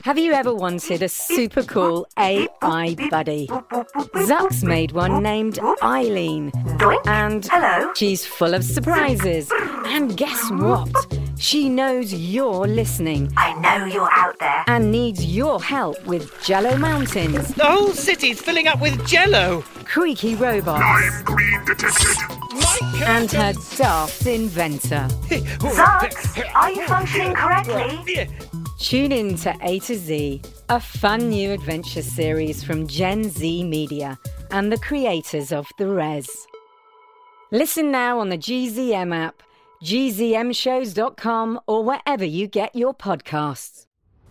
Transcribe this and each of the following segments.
Have you ever wanted a super cool AI buddy? Zuck's made one named Eileen. And she's full of surprises. And guess what? She knows you're listening. I know you're out there. And needs your help with Jello Mountains. The whole city's filling up with Jello. Creaky robots. Lime green detected. And her daft inventor. Zucks, are you functioning correctly? Tune in to A to Z, a fun new adventure series from Gen Z Media and the creators of The Res. Listen now on the GZM app, gzmshows.com, or wherever you get your podcasts.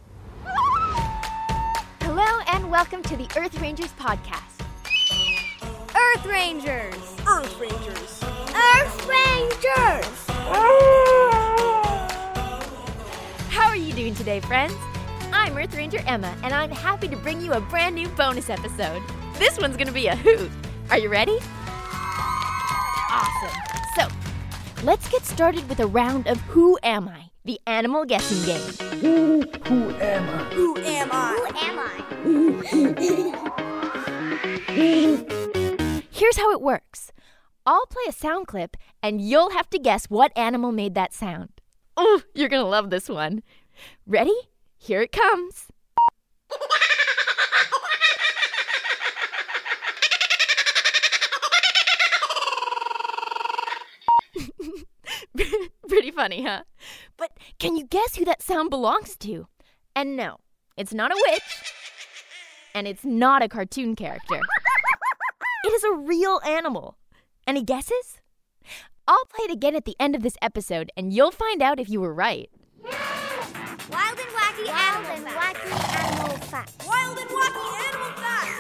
Hello and welcome to the Earth Rangers podcast. Earth Rangers! Earth Rangers! Earth Rangers! How are you doing today, friends? I'm Earth Ranger Emma, and I'm happy to bring you a brand new bonus episode. This one's gonna be a hoot. Are you ready? Awesome. So, let's get started with a round of Who Am I? The animal guessing game. Who am I? Who am I? Here's how it works. I'll play a sound clip, and you'll have to guess what animal made that sound. Oh, you're gonna love this one. Ready? Here it comes. Pretty funny, huh? But can you guess who that sound belongs to? And no, it's not a witch, and it's not a cartoon character. It is a real animal. Any guesses? I'll play it again at the end of this episode, and you'll find out if you were right. Wild and wacky animal facts. Wild and wacky animal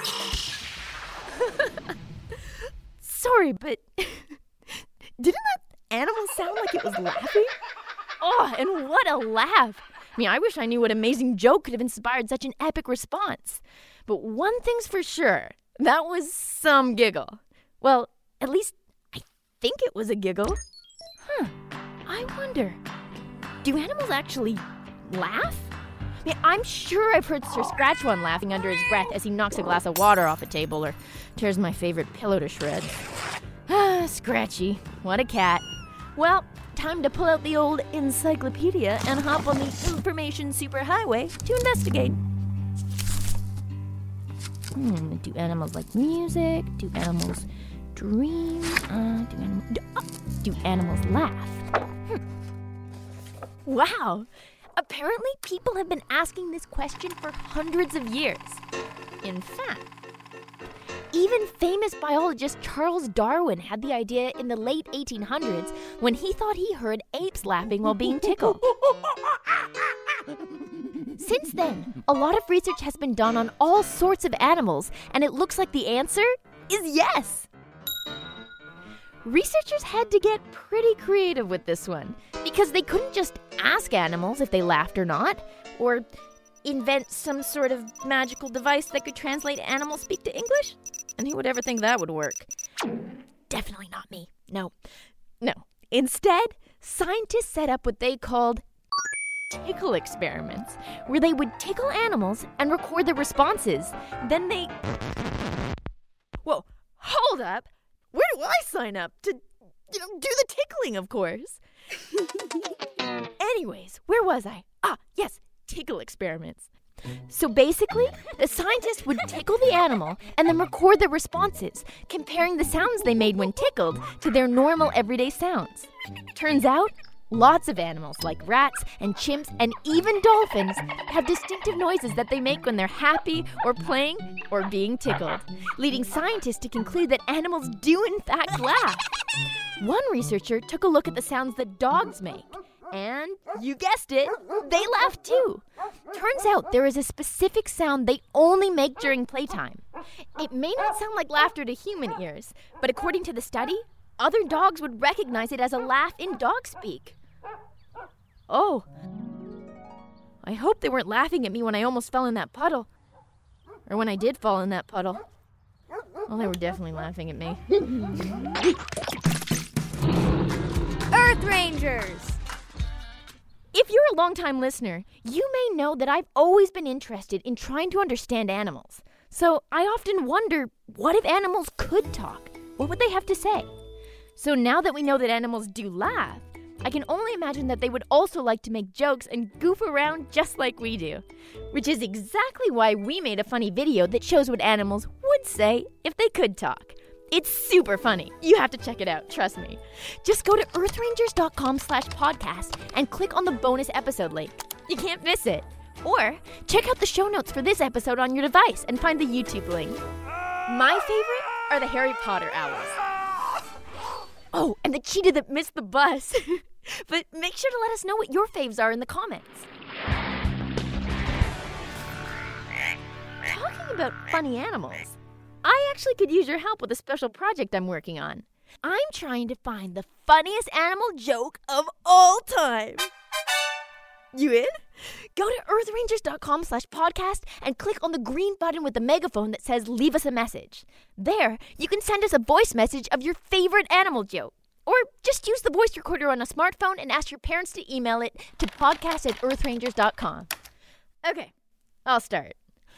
facts! Sorry, but didn't that animal sound like it was laughing? Oh, and what a laugh. I mean, I wish I knew what amazing joke could have inspired such an epic response. But one thing's for sure, that was some giggle. Well, at least I think it was a giggle. I wonder, do animals actually laugh? I mean, I'm sure I've heard Sir Scratch one laughing under his breath as he knocks a glass of water off a table or tears my favorite pillow to shreds. Scratchy, what a cat. Well, time to pull out the old encyclopedia and hop on the information superhighway to investigate. Do animals like music? Do animals dream? Do animals laugh? Wow! Apparently, people have been asking this question for hundreds of years. In fact, even famous biologist Charles Darwin had the idea in the late 1800s when he thought he heard apes laughing while being tickled. Since then, a lot of research has been done on all sorts of animals, and it looks like the answer is yes. Researchers had to get pretty creative with this one, because they couldn't just ask animals if they laughed or not, or invent some sort of magical device that could translate animal speak to English. And who would ever think that would work? Definitely not me. No. Instead, scientists set up what they called tickle experiments, where they would tickle animals and record their responses. Then they... Whoa, hold up! Where do I sign up to, do the tickling, of course? Anyways, where was I? Yes, tickle experiments. So basically, the scientists would tickle the animal and then record their responses, comparing the sounds they made when tickled to their normal everyday sounds. Turns out, lots of animals like rats and chimps and even dolphins have distinctive noises that they make when they're happy or playing or being tickled, leading scientists to conclude that animals do in fact laugh. One researcher took a look at the sounds that dogs make, and you guessed it, they laugh too. Turns out there is a specific sound they only make during playtime. It may not sound like laughter to human ears, but according to the study, other dogs would recognize it as a laugh in dog speak. Oh, I hope they weren't laughing at me when I almost fell in that puddle. Or when I did fall in that puddle. Well, they were definitely laughing at me. Earth Rangers! If you're a longtime listener, you may know that I've always been interested in trying to understand animals. So I often wonder, what if animals could talk? What would they have to say? So now that we know that animals do laugh, I can only imagine that they would also like to make jokes and goof around just like we do. Which is exactly why we made a funny video that shows what animals would say if they could talk. It's super funny. You have to check it out, trust me. Just go to earthrangers.com/podcast and click on the bonus episode link. You can't miss it. Or check out the show notes for this episode on your device and find the YouTube link. My favorite are the Harry Potter owls. Oh, and the cheetah that missed the bus. But make sure to let us know what your faves are in the comments. Talking about funny animals, I actually could use your help with a special project I'm working on. I'm trying to find the funniest animal joke of all time. You in? Go to earthrangers.com/podcast and click on the green button with the megaphone that says leave us a message. There, you can send us a voice message of your favorite animal joke. Or just use the voice recorder on a smartphone and ask your parents to email it to podcast@earthrangers.com. Okay, I'll start.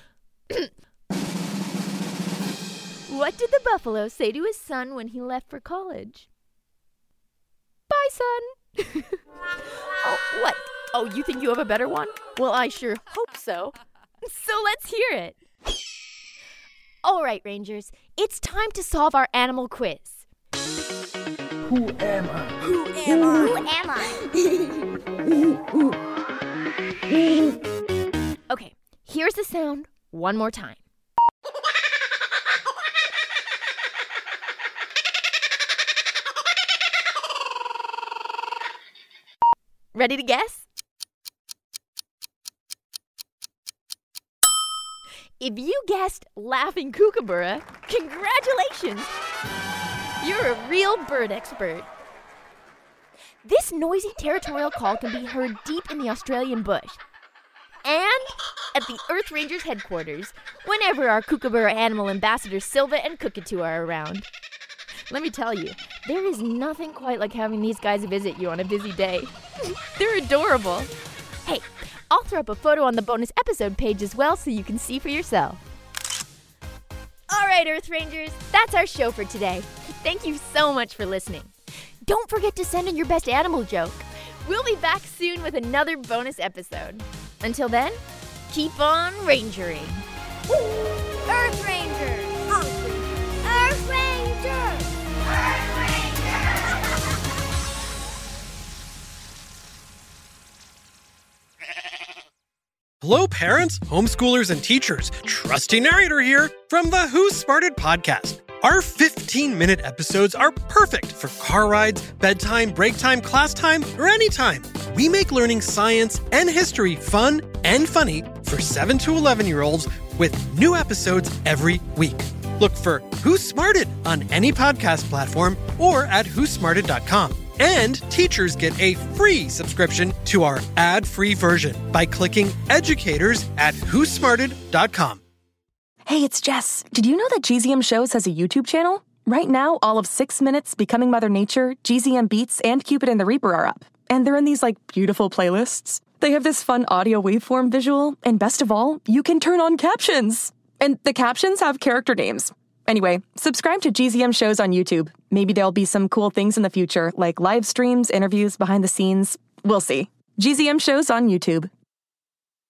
What did the buffalo say to his son when he left for college? Bye, son. Oh, what? Oh, you think you have a better one? Well, I sure hope so. So let's hear it. All right, Rangers, it's time to solve our animal quiz. Who am I? Who am I? Who am I? Okay, here's the sound one more time. Ready to guess? If you guessed laughing kookaburra, congratulations! You're a real bird expert. This noisy territorial call can be heard deep in the Australian bush and at the Earth Rangers headquarters whenever our kookaburra animal ambassadors Silva and Cookatoo are around. Let me tell you, there is nothing quite like having these guys visit you on a busy day. They're adorable. Hey, I'll throw up a photo on the bonus episode page as well so you can see for yourself. All right, Earth Rangers, that's our show for today. Thank you so much for listening. Don't forget to send in your best animal joke. We'll be back soon with another bonus episode. Until then, keep on rangering. Earth Rangers! Earth Rangers! Earth Rangers! Hello, parents, homeschoolers, and teachers. Trusty narrator here from the Who Smarted podcast. Our 15-minute episodes are perfect for car rides, bedtime, break time, class time, or anytime. We make learning science and history fun and funny for 7 to 11-year-olds with new episodes every week. Look for Who Smarted on any podcast platform or at whosmarted.com. And teachers get a free subscription to our ad-free version by clicking educators at whosmarted.com. Hey, it's Jess. Did you know that GZM Shows has a YouTube channel? Right now, all of 6 Minutes, Becoming Mother Nature, GZM Beats, and Cupid and the Reaper are up. And they're in these, beautiful playlists. They have this fun audio waveform visual, and best of all, you can turn on captions. And the captions have character names. Anyway, subscribe to GZM Shows on YouTube. Maybe there'll be some cool things in the future, like live streams, interviews, behind the scenes. We'll see. GZM Shows on YouTube.